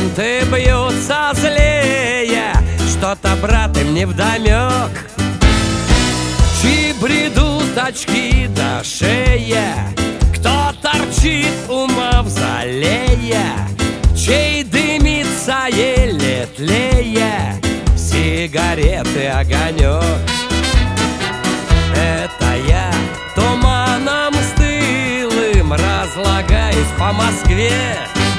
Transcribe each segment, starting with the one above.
Студенты бьются злее, что-то, брат, им невдомек. Чьи бредут очки до шеи, кто торчит у мавзолея, чей дымится еле тлея сигареты огонек. Это я туманом стылым разлагаюсь по Москве,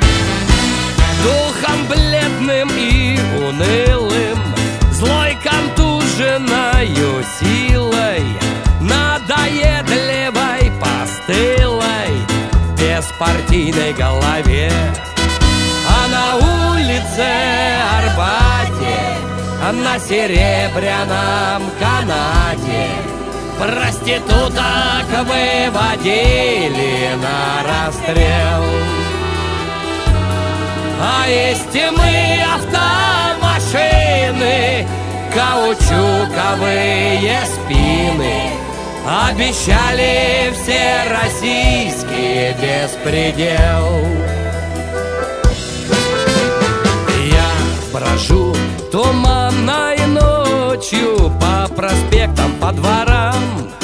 духом бледным и унылым, злой контуженною силой, надоедливой, постылой, беспартийной голове. А на улице Арбате, на серебряном канате проституток выводили на расстрел. А из тьмы автомашины каучуковые спины обещали всероссийский беспредел. Я брожу туманной ночью по проспектам, по дворам.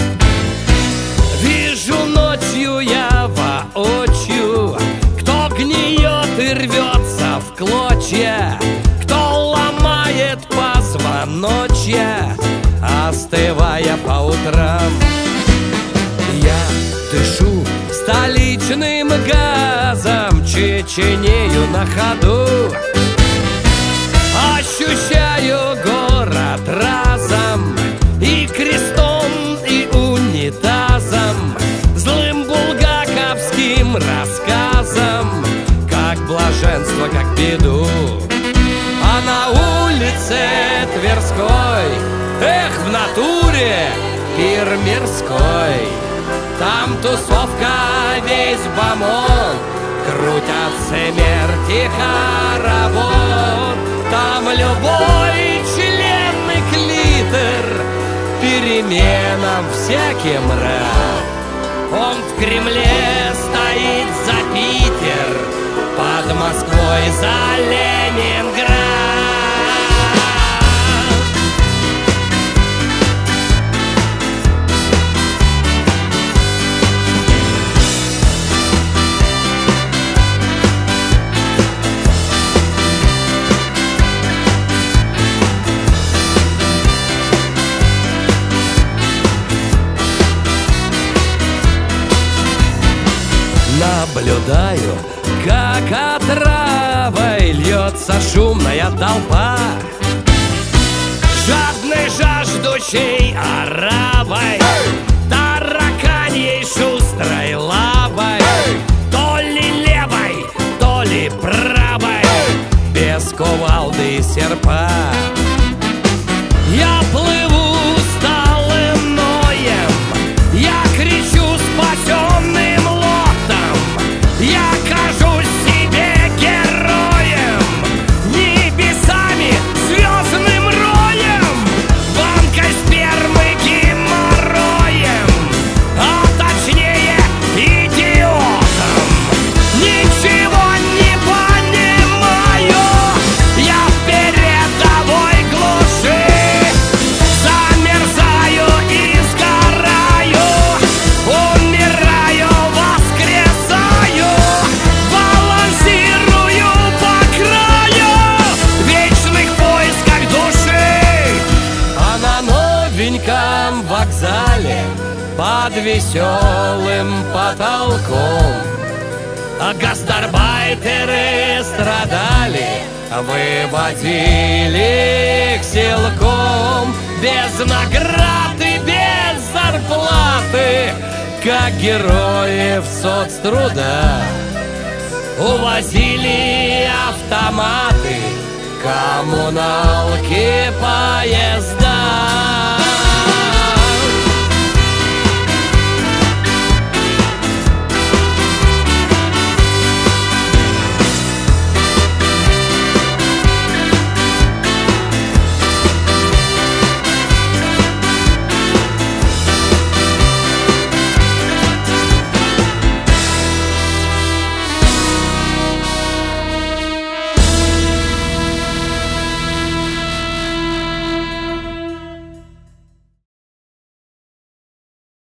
Вижу ночью я воочию, кто гниет и рвется в клочья, кто ломает позвоночья, остывая по утрам. Я дышу столичным газом, чеченею на ходу, ощущаю город разом, и крестом, и унитазом, злым булгаковским рассказом, как блаженство, как беду. А на улице Тверской, эх, в натуре пир мирской, там тусовка, весь бомон, крутят смерти хоровод. Там любой член и клитор переменам всяким рад. Он в Кремле стоит за Питер, под Москвой за Ленинград. Наблюдаю, как отравой льется шумная толпа, жадной, жаждущей оравой, тараканьей шустрой лавой, то ли левой, то ли правой, без кувалды и серпа. Я плыву усталым ноем, я кричу спасенным лотом, я кажусь себе героем, небесами, звездным роем, банкой спермы, геморроем, а точнее идиотом. Ничего не понимаю, я в передовой глуши замерзаю и сгораю, умираю, воскресаю, балансирую по краю вечных поисках души. А на новеньком вокзале под веселым потолком гастарбайтеры страдали, выводили их силком, без наград и без зарплаты, как героев соцтруда. Увозили автоматы, коммуналки, поезда.